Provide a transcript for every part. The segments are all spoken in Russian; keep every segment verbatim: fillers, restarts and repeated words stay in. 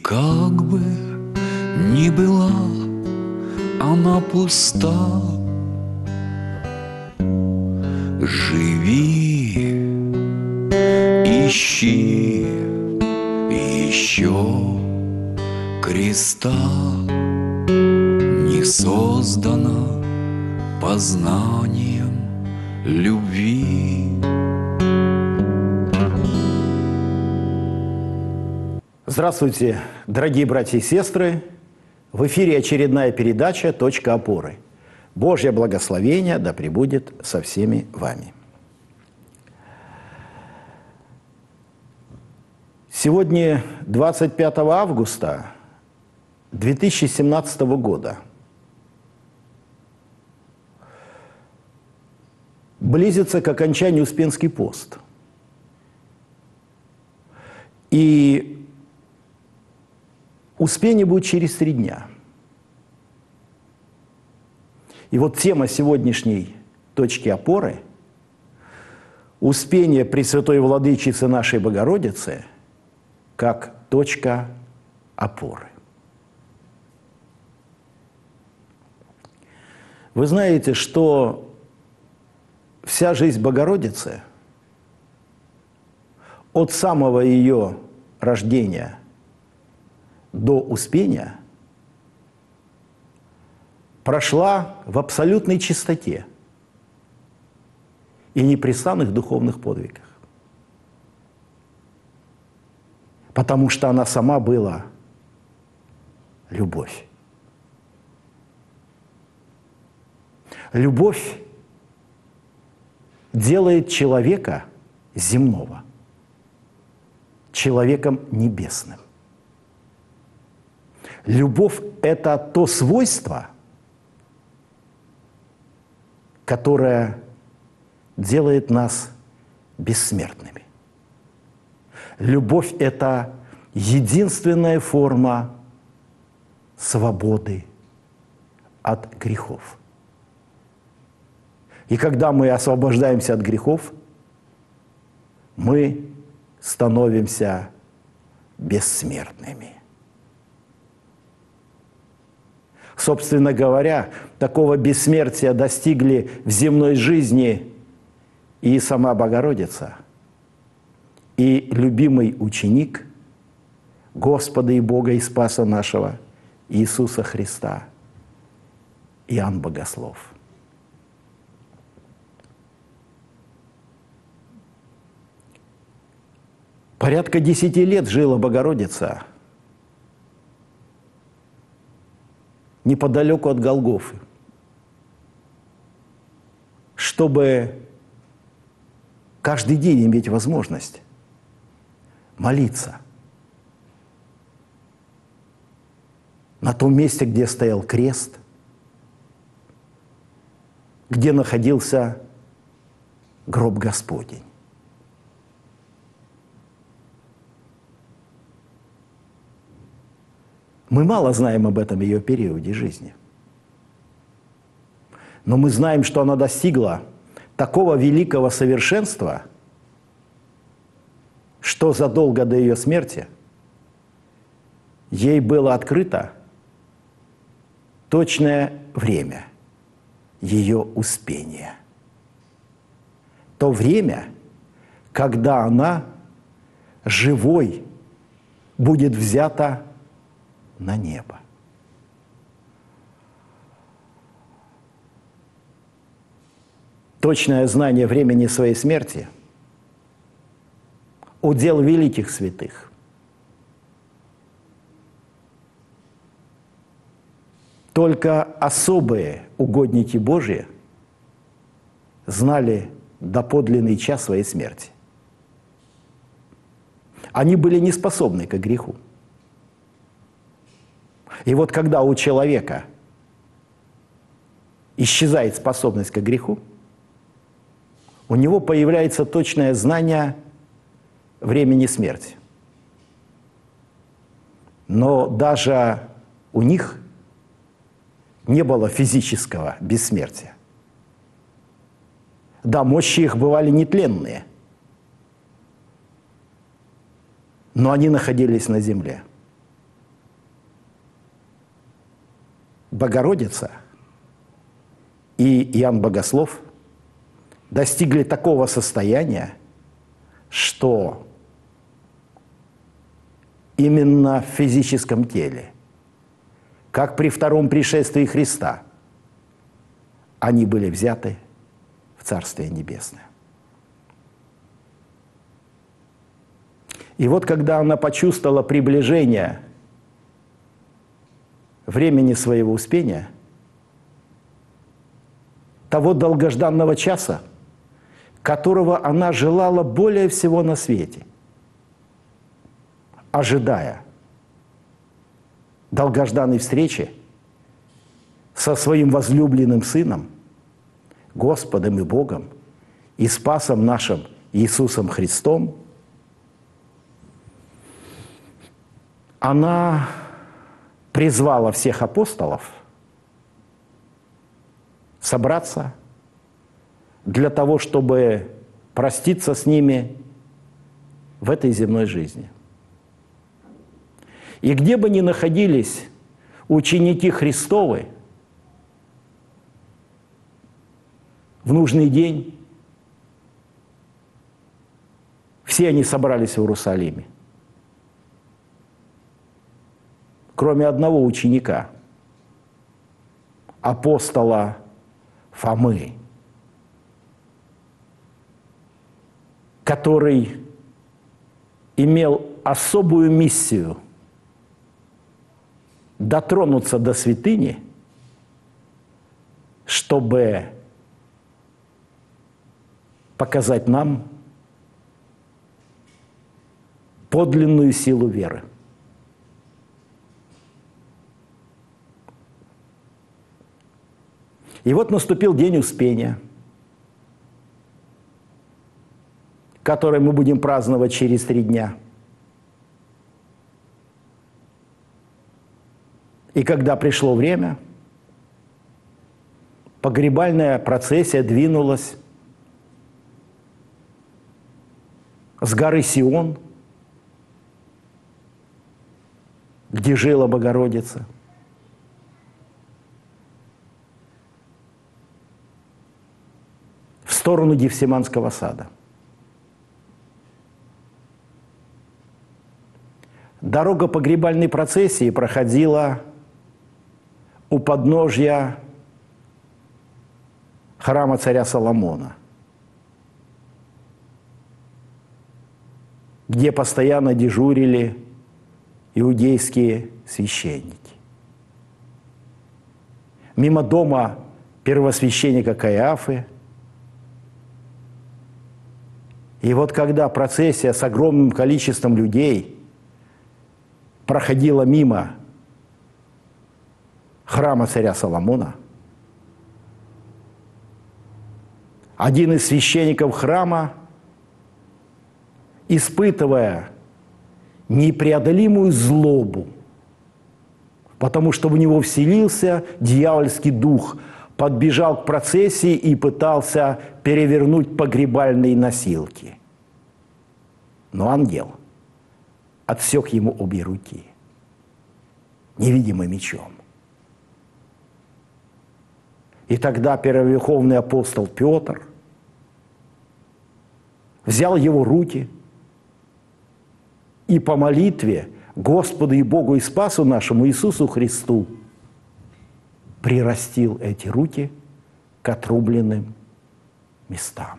как бы ни была она пуста, живи, ищи еще креста, не создана познанием любви. Здравствуйте, дорогие братья и сестры! В эфире очередная передача «Точка опоры». Божье благословение да пребудет со всеми вами. Сегодня двадцать пятого августа две тысячи семнадцатого года. Близится к окончанию Успенский пост. И Успение будет через три дня. И вот тема сегодняшней точки опоры – Успение Пресвятой Владычицы нашей Богородицы как точка опоры. Вы знаете, что вся жизнь Богородицы от самого ее рождения до Успения прошла в абсолютной чистоте и непрестанных духовных подвигах. Потому что она сама была любовь. Любовь делает человека земного человеком небесным. Любовь – это то свойство, которое делает нас бессмертными. Любовь – это единственная форма свободы от грехов. И когда мы освобождаемся от грехов, мы становимся бессмертными. Собственно говоря, такого бессмертия достигли в земной жизни и сама Богородица, и любимый ученик Господа и Бога и Спаса нашего Иисуса Христа, Иоанн Богослов. Порядка десяти лет жила Богородица неподалеку от Голгофы, чтобы каждый день иметь возможность молиться на том месте, где стоял крест, где находился гроб Господень. Мы мало знаем об этом ее периоде жизни. Но мы знаем, что она достигла такого великого совершенства, что задолго до ее смерти ей было открыто точное время ее успения. То время, когда она живой будет взята на небо. Точное знание времени своей смерти – удел великих святых. Только особые угодники Божьи знали доподлинный час своей смерти. Они были не способны к греху. И вот когда у человека исчезает способность к греху, у него появляется точное знание времени смерти. Но даже у них не было физического бессмертия. Да, мощи их бывали нетленные, но они находились на земле. Богородица и Иоанн Богослов достигли такого состояния, что именно в физическом теле, как при втором пришествии Христа, они были взяты в Царствие Небесное. И вот когда она почувствовала приближение времени своего успения, того долгожданного часа, которого она желала более всего на свете, ожидая долгожданной встречи со своим возлюбленным Сыном, Господом и Богом, и Спасом нашим Иисусом Христом, она призвала всех апостолов собраться для того, чтобы проститься с ними в этой земной жизни. И где бы ни находились ученики Христовы в нужный день, все они собрались в Иерусалиме, кроме одного ученика, апостола Фомы, который имел особую миссию дотронуться до святыни, чтобы показать нам подлинную силу веры. И вот наступил день Успения, который мы будем праздновать через три дня. И когда пришло время, погребальная процессия двинулась с горы Сион, где жила Богородица, в сторону Гефсиманского сада. Дорога погребальной процессии проходила у подножья храма царя Соломона, где постоянно дежурили иудейские священники. Мимо дома первосвященника Каиафы. И вот когда процессия с огромным количеством людей проходила мимо храма царя Соломона, один из священников храма, испытывая непреодолимую злобу, потому что в него вселился дьявольский дух, подбежал к процессии и пытался перевернуть погребальные носилки. Но ангел отсек ему обе руки невидимым мечом. И тогда первоверховный апостол Петр взял его руки и по молитве Господу и Богу и Спасу нашему Иисусу Христу прирастил эти руки к отрубленным местам.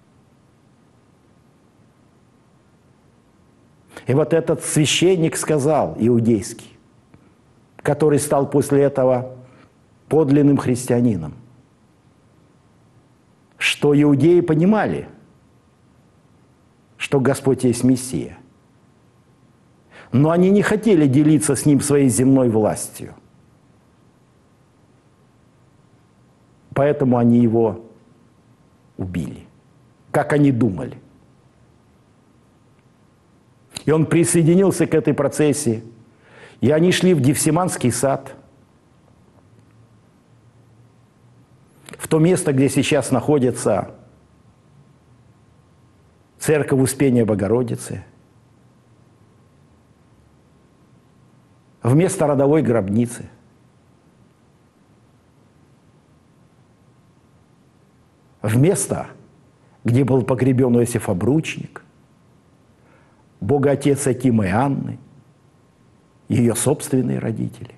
И вот этот священник сказал, иудейский, который стал после этого подлинным христианином, что иудеи понимали, что Господь есть Мессия, но они не хотели делиться с Ним своей земной властью. Поэтому они Его убили, как они думали. И он присоединился к этой процессии, и они шли в Гефсиманский сад, в то место, где сейчас находится церковь Успения Богородицы, вместо родовой гробницы. в место, где был погребен Иосиф Обручник, Богоотец Акима и Анны, ее собственные родители.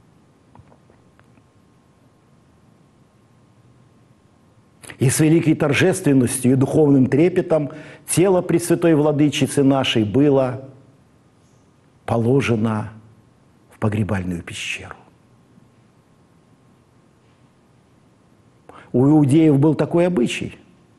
И с великой торжественностью и духовным трепетом тело Пресвятой Владычицы нашей было положено в погребальную пещеру. У иудеев был такой обычай.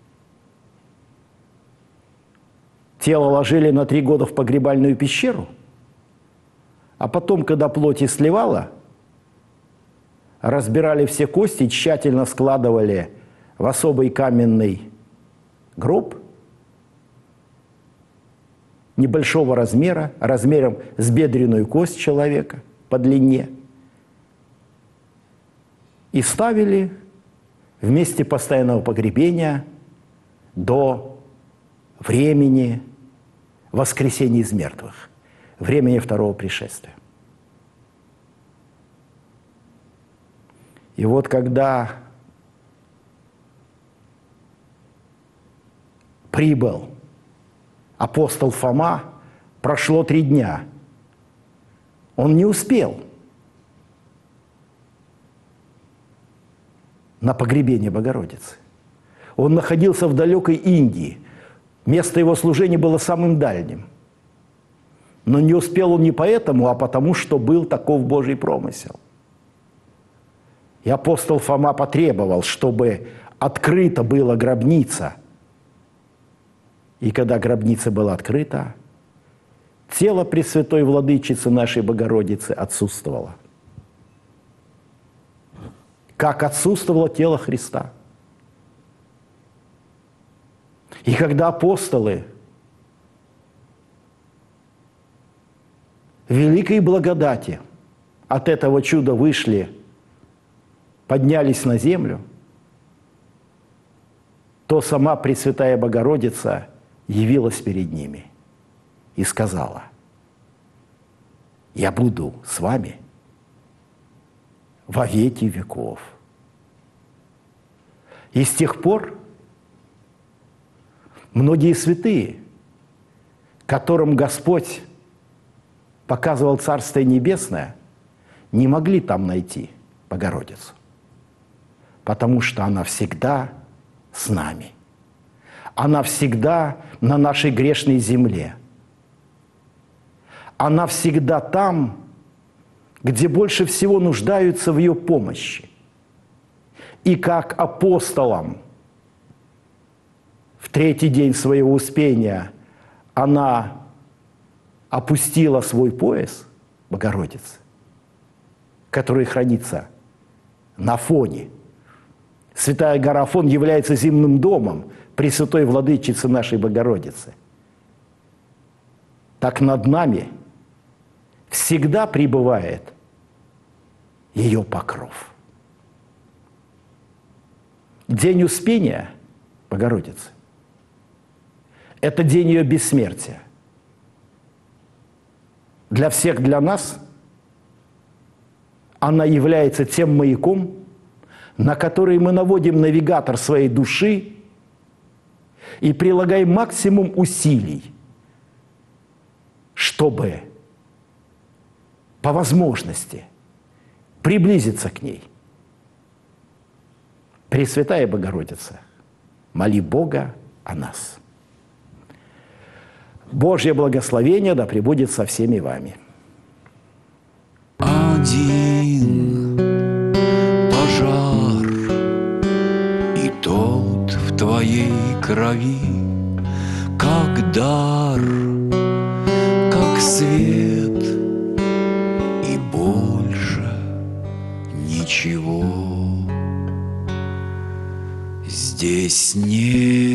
Тело ложили на три года в погребальную пещеру, а потом, когда плоть сливала, разбирали все кости, тщательно складывали в особый каменный гроб небольшого размера, размером с бедренную кость человека по длине, и ставили в месте постоянного погребения до времени воскресения из мертвых, времени второго пришествия. И вот когда прибыл апостол Фома, прошло три дня, он не успел на погребение Богородицы. Он находился в далекой Индии. Место его служения было самым дальним. Но не успел он не поэтому, а потому, что был таков Божий промысел. И апостол Фома потребовал, чтобы открыта была гробница. И когда гробница была открыта, тело Пресвятой Владычицы нашей Богородицы отсутствовало. Как отсутствовало тело Христа. И когда апостолы в великой благодати от этого чуда вышли, поднялись на землю, то сама Пресвятая Богородица явилась перед ними и сказала: «Я буду с вами во веки веков». И с тех пор многие святые, которым Господь показывал Царствие Небесное, не могли там найти Богородицу, потому что она всегда с нами. Она всегда на нашей грешной земле. Она всегда там, где больше всего нуждаются в ее помощи. И как апостолам в третий день своего успения она опустила свой пояс Богородицы, который хранится на Афоне. Святая гора Афон является земным домом Пресвятой Владычицы нашей Богородицы. Так над нами всегда пребывает ее покров. День Успения Богородицы – это день ее бессмертия. Для всех, для нас она является тем маяком, на который мы наводим навигатор своей души и прилагаем максимум усилий, чтобы по возможности приблизиться к ней. Пресвятая Богородица, моли Бога о нас. Божье благословение да пребудет со всеми вами. Один пожар, и тот в твоей крови, как дар, как свет, и больше ничего здесь нет.